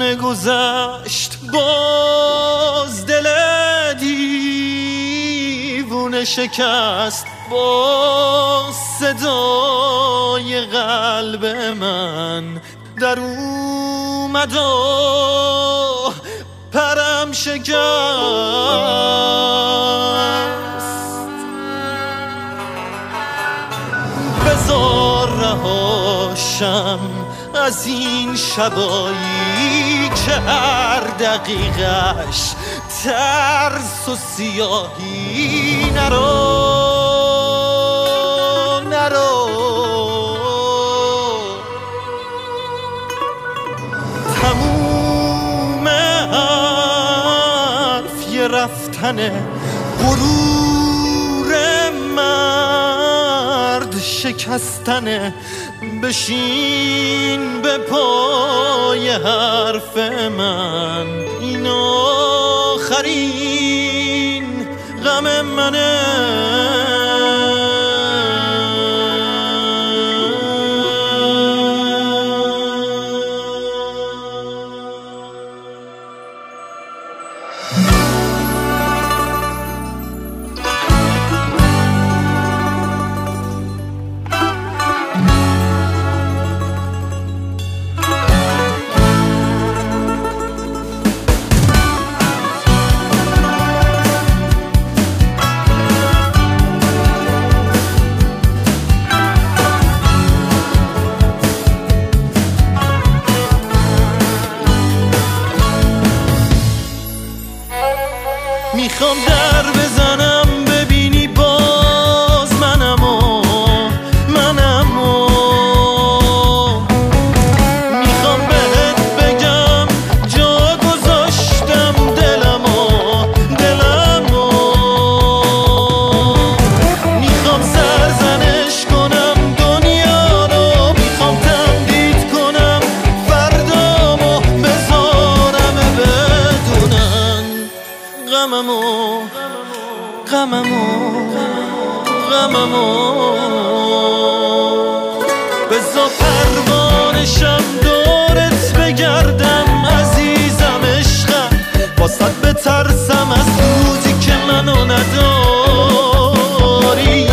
همه گذشت باز دل دیوونه شکست با صدای قلب من در اومد و پرم شکست. بذار رهاشم از این شبایی که هر دقیقش ترس و سیاهی. نرو تموم حرف یه رفتنه، غرور مرد شکستنه. بشین به پای حرف من، این آخرین غم منه. میخوام در بزنم ببینی باز منمو میخوام بهت بگم جا گذاشتم دلمو میخوام سرزنش کنم دنیا رو، میخوام تمدید کنم فردامو، بذارم بدونن غممو. بذار پروانشم دورت بگردم عزیزم عشقم، واسه بترسم از روزی که منو نداری.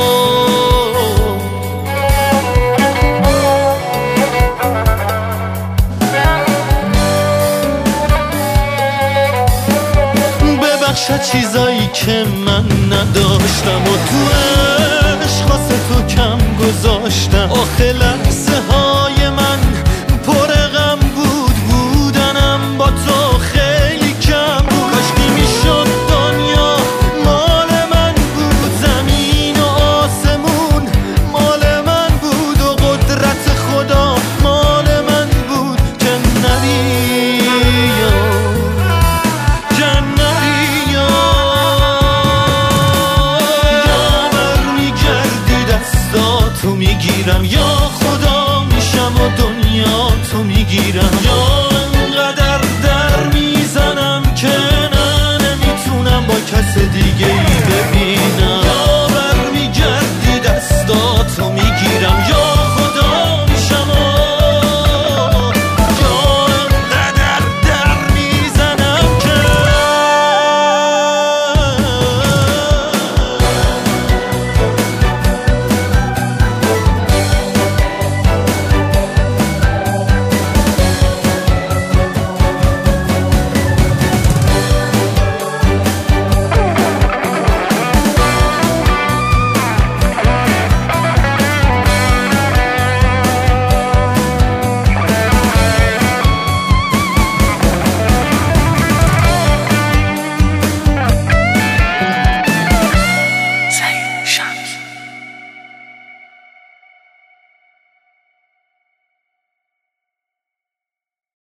چیزایی که من نداشتم و تو عشق واسه تو کم گذاشتم. آخه